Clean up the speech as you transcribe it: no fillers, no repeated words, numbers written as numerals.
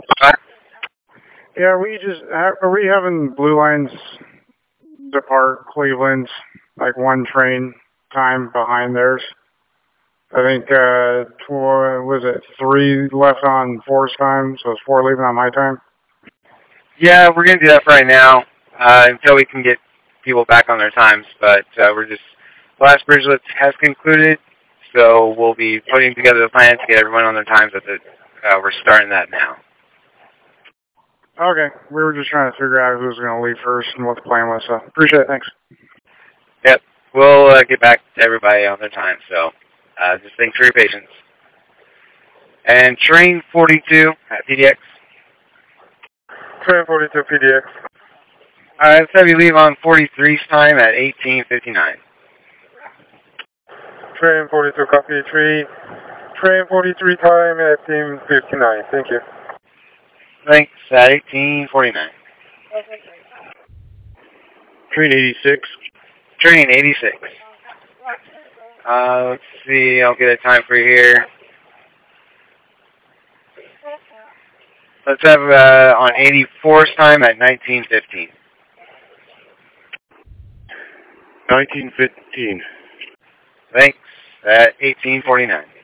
Yeah, are we having Blue Lines depart Cleveland like one train time behind theirs? I think was it 3 left on 4's time, so it's 4 leaving on my time. Yeah, we're gonna do that for right now until we can get people back on their times. But we're just the last bridge lift has concluded, so we'll be putting together the plan to get everyone on their times. We're starting that now. Okay, we were just trying to figure out who's going to leave first and what the plan was. So appreciate it. Thanks. Yep, we'll get back to everybody on their time. So just thanks for your patience. And train 42 at PDX. Train 42 PDX. Let's have you leave on 43's time at 18:59. Train 42 copy 3. Train 43 time at 18:59. Thank you. Thanks, at 18:49. Train 86. Train 86. Let's see, I'll get a time for you here. Let's have on 84's time at 19:15. 19:15. Thanks, at 18:49.